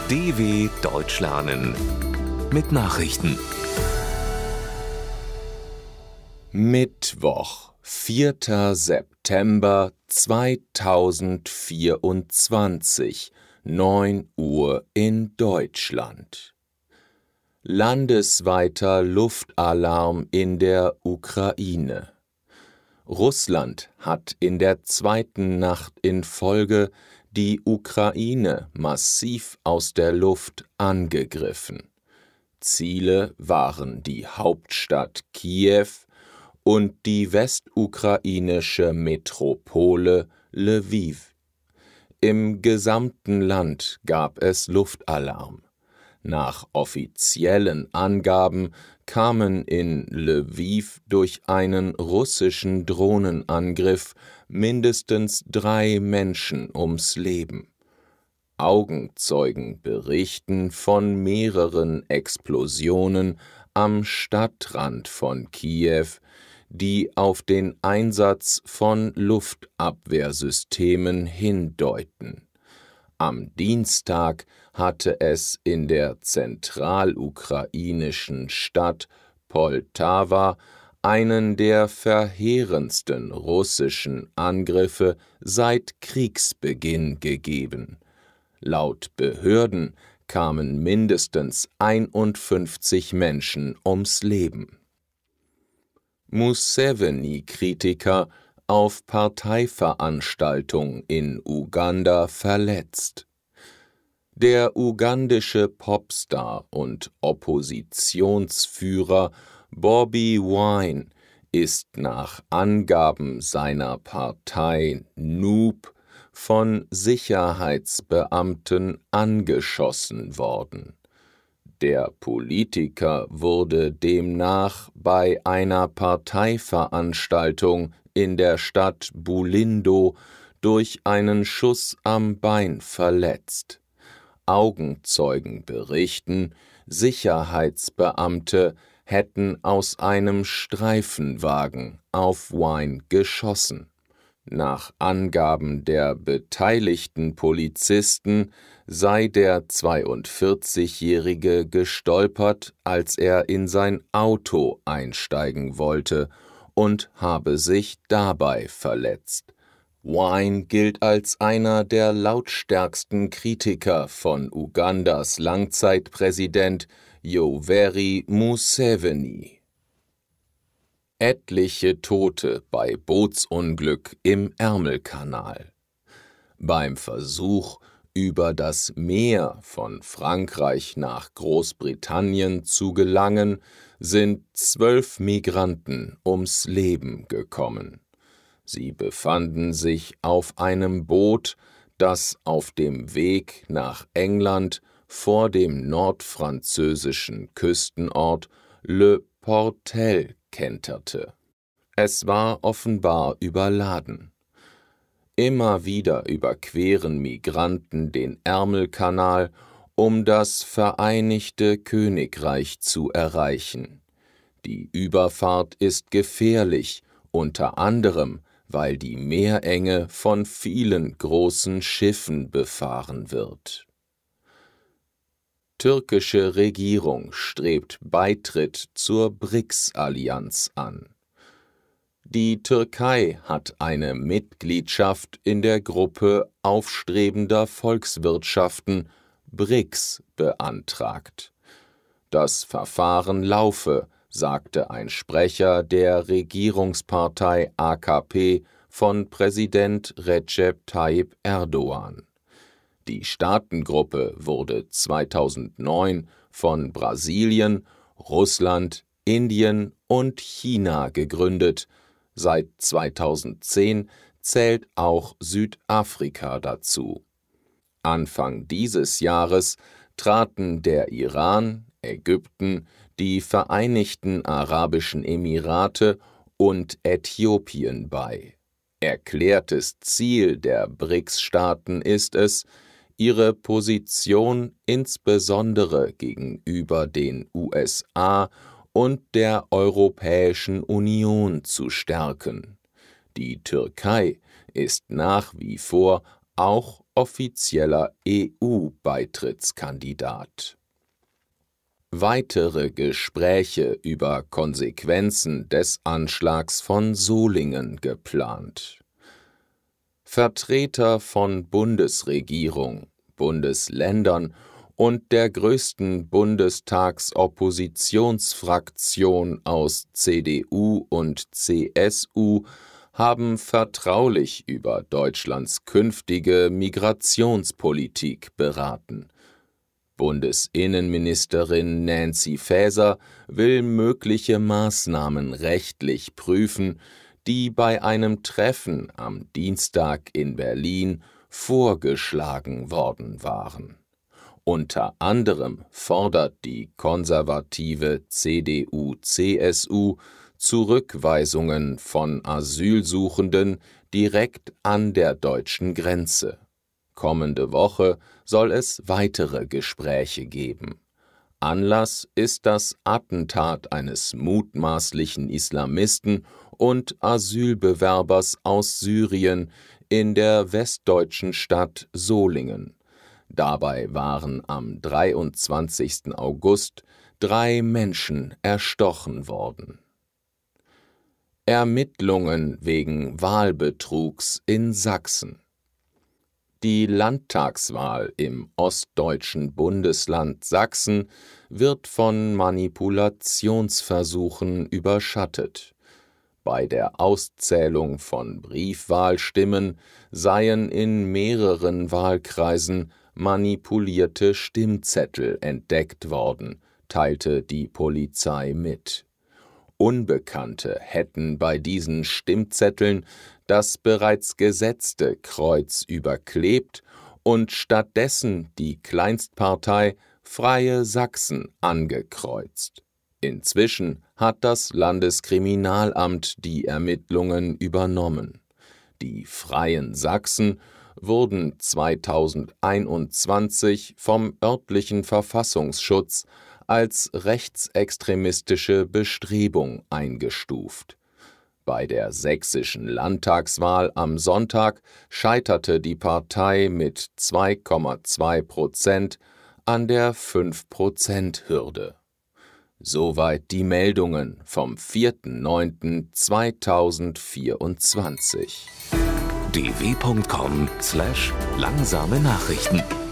DW Deutsch lernen mit Nachrichten. Mittwoch, 4. September 2024, 9 Uhr in Deutschland. Landesweiter Luftalarm in der Ukraine. Russland hat in der zweiten Nacht in Folge die Ukraine massiv aus der Luft angegriffen. Ziele waren die Hauptstadt Kiew und die westukrainische Metropole Lwiw. Im gesamten Land gab es Luftalarm. Nach offiziellen Angaben kamen in Lwiw durch einen russischen Drohnenangriff mindestens 3 Menschen ums Leben. Augenzeugen berichten von mehreren Explosionen am Stadtrand von Kiew, die auf den Einsatz von Luftabwehrsystemen hindeuten. Am Dienstag hatte es in der zentralukrainischen Stadt Poltawa einen der verheerendsten russischen Angriffe seit Kriegsbeginn gegeben. Laut Behörden kamen mindestens 51 Menschen ums Leben. Museveni-Kritiker auf Parteiveranstaltung in Uganda verletzt. Der ugandische Popstar und Oppositionsführer Bobi Wine ist nach Angaben seiner Partei NUP von Sicherheitsbeamten angeschossen worden. Der Politiker wurde demnach bei einer Parteiveranstaltung in der Stadt Bulindo durch einen Schuss am Bein verletzt. Augenzeugen berichten, Sicherheitsbeamte hätten aus einem Streifenwagen auf Wine geschossen. Nach Angaben der beteiligten Polizisten sei der 42-Jährige gestolpert, als er in sein Auto einsteigen wollte, und habe sich dabei verletzt. Wine gilt als einer der lautstärksten Kritiker von Ugandas Langzeitpräsident Yoweri Museveni. Etliche Tote bei Bootsunglück im Ärmelkanal. Beim Versuch, über das Meer von Frankreich nach Großbritannien zu gelangen, sind 12 Migranten ums Leben gekommen. Sie befanden sich auf einem Boot, das auf dem Weg nach England vor dem nordfranzösischen Küstenort Le Portel kenterte. Es war offenbar überladen. Immer wieder überqueren Migranten den Ärmelkanal, um das Vereinigte Königreich zu erreichen. Die Überfahrt ist gefährlich, unter anderem, weil die Meerenge von vielen großen Schiffen befahren wird. Türkische Regierung strebt Beitritt zur BRICS-Allianz an. Die Türkei hat eine Mitgliedschaft in der Gruppe aufstrebender Volkswirtschaften BRICS beantragt. Das Verfahren laufe, sagte ein Sprecher der Regierungspartei AKP von Präsident Recep Tayyip Erdogan. Die Staatengruppe wurde 2009 von Brasilien, Russland, Indien und China gegründet. Seit 2010 zählt auch Südafrika dazu. Anfang dieses Jahres traten der Iran, Ägypten, die Vereinigten Arabischen Emirate und Äthiopien bei. Erklärtes Ziel der BRICS-Staaten ist es, ihre Position insbesondere gegenüber den USA und der Europäischen Union zu stärken. Die Türkei ist nach wie vor auch offizieller EU-Beitrittskandidat. Weitere Gespräche über Konsequenzen des Anschlags von Solingen geplant. Vertreter von Bundesregierung, Bundesländern und der größten Bundestagsoppositionsfraktion aus CDU und CSU haben vertraulich über Deutschlands künftige Migrationspolitik beraten. Bundesinnenministerin Nancy Faeser will mögliche Maßnahmen rechtlich prüfen, die bei einem Treffen am Dienstag in Berlin vorgeschlagen worden waren. Unter anderem fordert die konservative CDU-CSU Zurückweisungen von Asylsuchenden direkt an der deutschen Grenze. Kommende Woche soll es weitere Gespräche geben. Anlass ist das Attentat eines mutmaßlichen Islamisten und Asylbewerbers aus Syrien in der westdeutschen Stadt Solingen. Dabei waren am 23. August 3 Menschen erstochen worden. Ermittlungen wegen Wahlbetrugs in Sachsen. Die Landtagswahl im ostdeutschen Bundesland Sachsen wird von Manipulationsversuchen überschattet. Bei der Auszählung von Briefwahlstimmen seien in mehreren Wahlkreisen manipulierte Stimmzettel entdeckt worden, teilte die Polizei mit. Unbekannte hätten bei diesen Stimmzetteln das bereits gesetzte Kreuz überklebt und stattdessen die Kleinstpartei Freie Sachsen angekreuzt. Inzwischen hat das Landeskriminalamt die Ermittlungen übernommen. Die Freien Sachsen wurden 2021 vom örtlichen Verfassungsschutz als rechtsextremistische Bestrebung eingestuft. Bei der sächsischen Landtagswahl am Sonntag scheiterte die Partei mit 2,2% an der 5%-Hürde. Soweit die Meldungen vom 4.9.2024. dw.com/langsame Nachrichten